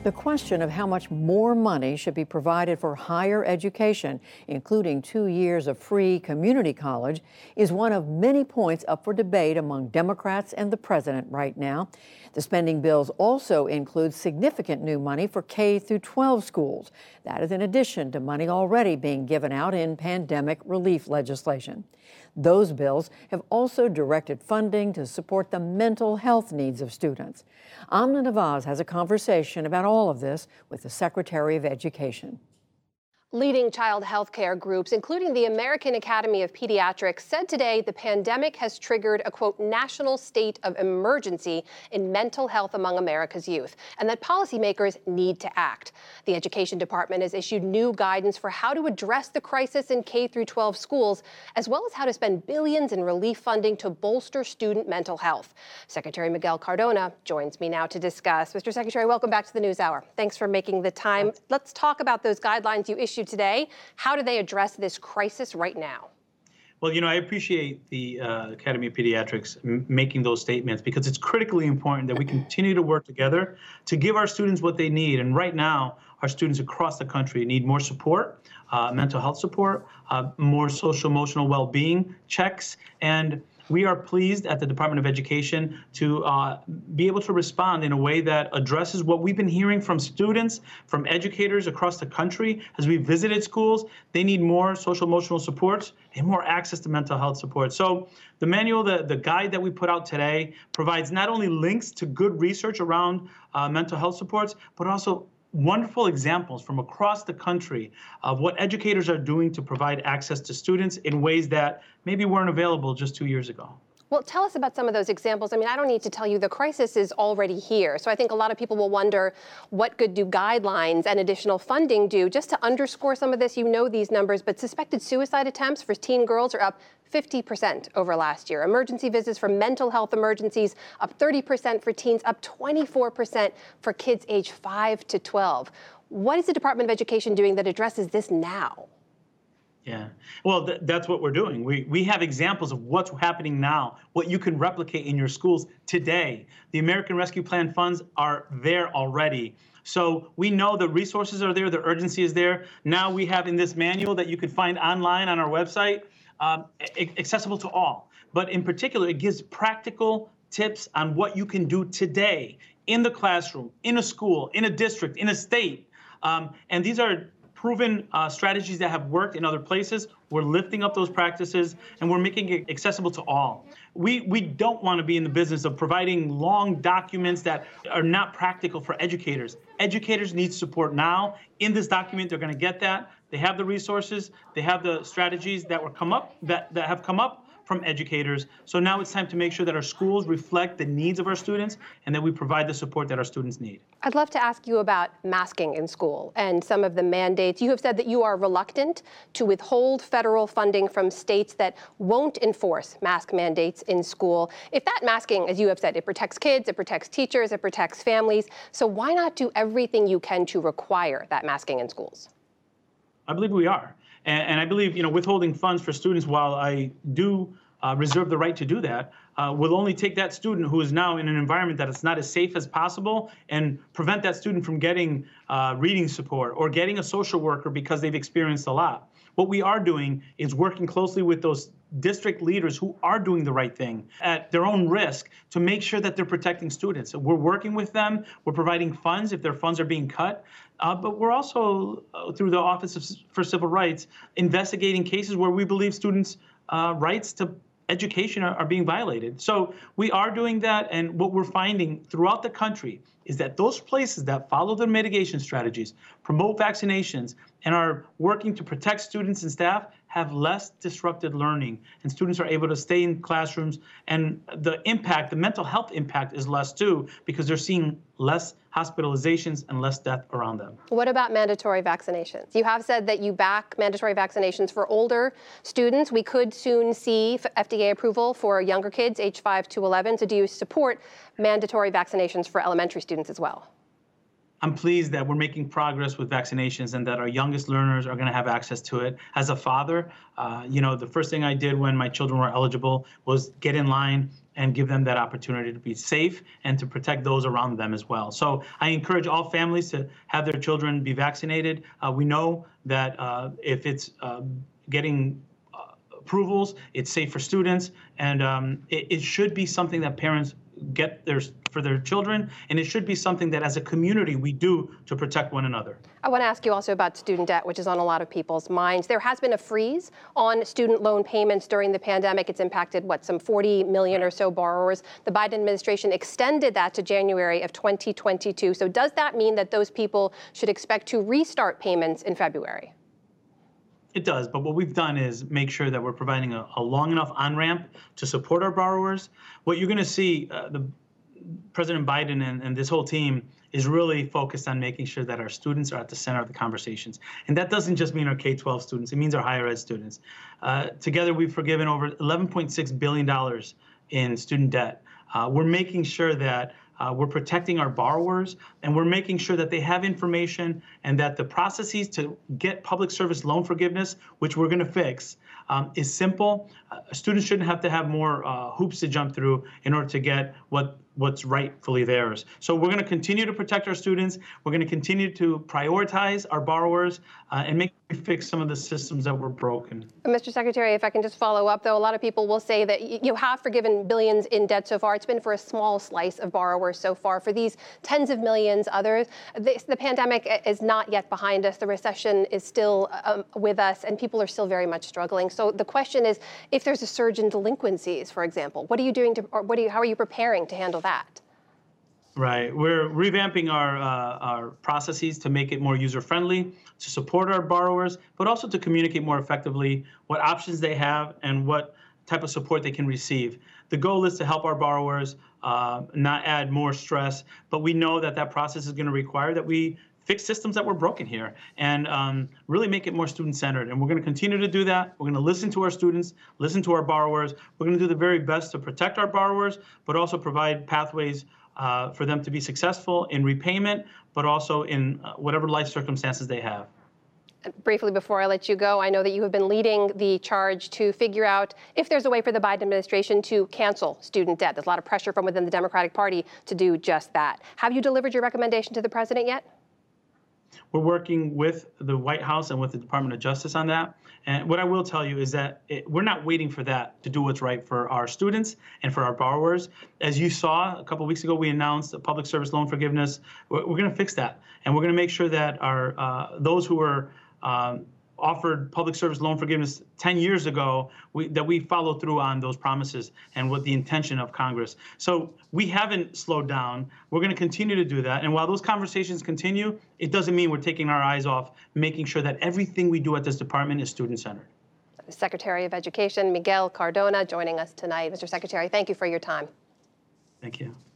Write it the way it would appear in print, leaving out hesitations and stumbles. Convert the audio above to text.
The question of how much more money should be provided for higher education, including 2 years of free community college, is one of many points up for debate among Democrats and the president right now. The spending bills also include significant new money for K through 12 schools. That is in addition to money already being given out in pandemic relief legislation. Those bills have also directed funding to support the mental health needs of students. Amna Nawaz has a conversation about all of this with the Secretary of Education. Leading child health care groups, including the American Academy of Pediatrics, said today the pandemic has triggered a, quote, national state of emergency in mental health among America's youth, and that policymakers need to act. The Education Department has issued new guidance for how to address the crisis in K through 12 schools, as well as how to spend billions in relief funding to bolster student mental health. Secretary Miguel Cardona joins me now to discuss. Mr. Secretary, welcome back to the NewsHour. Thanks for making the time. Let's talk about those guidelines you issued today. How do they address this crisis right now? Well, I appreciate the Academy of Pediatrics making those statements because it's critically important that we continue to work together to give our students what they need. And right now, our students across the country need more support, mental health support, more social emotional well-being checks, and we are pleased at the Department of Education to be able to respond in a way that addresses what we've been hearing from students, from educators across the country as we visited schools. They need more social emotional support and more access to mental health support. So the manual, the guide that we put out today provides not only links to good research around mental health supports, but also wonderful examples from across the country of what educators are doing to provide access to students in ways that maybe weren't available just 2 years ago. Well, tell us about some of those examples. I mean, I don't need to tell you the crisis is already here. So I think a lot of people will wonder what good do guidelines and additional funding do? Just to underscore some of this, you know these numbers, but suspected suicide attempts for teen girls are up 50% over last year. Emergency visits for mental health emergencies up 30% for teens, up 24% for kids age 5 to 12. What is the Department of Education doing that addresses this now? Yeah, well, that's what we're doing. We have examples of what's happening now, what you can replicate in your schools today. The American Rescue Plan funds are there already. So we know the resources are there, the urgency is there. Now we have in this manual that you can find online on our website, accessible to all. But in particular, it gives practical tips on what you can do today in the classroom, in a school, in a district, in a state. And these are proven strategies that have worked in other places. We're lifting up those practices and we're making it accessible to all. We don't want to be in the business of providing long documents that are not practical for educators. Educators need support now. In this document, they're going to get that. They have the resources. They have the strategies that have come up from educators. So now it's time to make sure that our schools reflect the needs of our students and that we provide the support that our students need. I'd love to ask you about masking in school and some of the mandates. You have said that you are reluctant to withhold federal funding from states that won't enforce mask mandates in school. If that masking, as you have said, it protects kids, it protects teachers, it protects families. So why not do everything you can to require that masking in schools? I believe we are. And I believe, withholding funds for students, while I do reserve the right to do that, will only take that student who is now in an environment that is not as safe as possible and prevent that student from getting reading support or getting a social worker because they've experienced a lot. What we are doing is working closely with those district leaders who are doing the right thing at their own risk to make sure that they're protecting students. We're working with them. We're providing funds if their funds are being cut. But we're also, through the Office for Civil Rights, investigating cases where we believe students' rights to education are being violated. So we are doing that, and what we're finding throughout the country is that those places that follow the mitigation strategies, promote vaccinations, and are working to protect students and staff have less disrupted learning, and students are able to stay in classrooms, and the mental health impact is less too, because they're seeing less hospitalizations and less death around them. What about mandatory vaccinations? You have said that you back mandatory vaccinations for older students. We could soon see FDA approval for younger kids, age 5 to 11. So do you support mandatory vaccinations for elementary students as well? I'm pleased that we're making progress with vaccinations and that our youngest learners are going to have access to it. As a father, the first thing I did when my children were eligible was get in line and give them that opportunity to be safe and to protect those around them as well. So I encourage all families to have their children be vaccinated. We know that if it's getting approvals, it's safe for students, and it should be something that parents get for their children, and it should be something that as a community we do to protect one another. I want to ask you also about student debt, which is on a lot of people's minds. There has been a freeze on student loan payments during the pandemic. It's impacted, some 40 million or so borrowers. The Biden administration extended that to January of 2022. So does that mean that those people should expect to restart payments in February? It does, but what we've done is make sure that we're providing a long enough on-ramp to support our borrowers. What you're going to see, President Biden and this whole team is really focused on making sure that our students are at the center of the conversations. And that doesn't just mean our K-12 students, it means our higher ed students. Together, we've forgiven over $11.6 billion in student debt. We're making sure that we're protecting our borrowers, and we're making sure that they have information and that the processes to get public service loan forgiveness, which we're going to fix, is simple. Students shouldn't have to have more hoops to jump through in order to get what's rightfully theirs. So we're going to continue to protect our students. We're going to continue to prioritize our borrowers and make fix some of the systems that were broken. Mr. Secretary, if I can just follow up, though, a lot of people will say that you have forgiven billions in debt so far. It's been for a small slice of borrowers so far. For these tens of millions others, the pandemic is not yet behind us. The recession is still with us, and people are still very much struggling. So the question is, if there's a surge in delinquencies, for example, what are you doing how are you preparing to handle that? Right. We're revamping our processes to make it more user-friendly, to support our borrowers, but also to communicate more effectively what options they have and what type of support they can receive. The goal is to help our borrowers not add more stress, but we know that process is going to require that we fix systems that were broken here and really make it more student-centered. And we're going to continue to do that. We're going to listen to our students, listen to our borrowers. We're going to do the very best to protect our borrowers, but also provide pathways for them to be successful in repayment, but also in whatever life circumstances they have. Briefly, before I let you go, I know that you have been leading the charge to figure out if there's a way for the Biden administration to cancel student debt. There's a lot of pressure from within the Democratic Party to do just that. Have you delivered your recommendation to the president yet? We're working with the White House and with the Department of Justice on that. And what I will tell you is that we're not waiting for that to do what's right for our students and for our borrowers. As you saw a couple of weeks ago, we announced a public service loan forgiveness. We're going to fix that. And we're going to make sure that those who were offered public service loan forgiveness 10 years ago, that we follow through on those promises and what the intention of Congress. So we haven't slowed down. We're going to continue to do that. And while those conversations continue, it doesn't mean we're taking our eyes off making sure that everything we do at this department is student-centered. Secretary of Education Miguel Cardona joining us tonight. Mr. Secretary, thank you for your time. Thank you.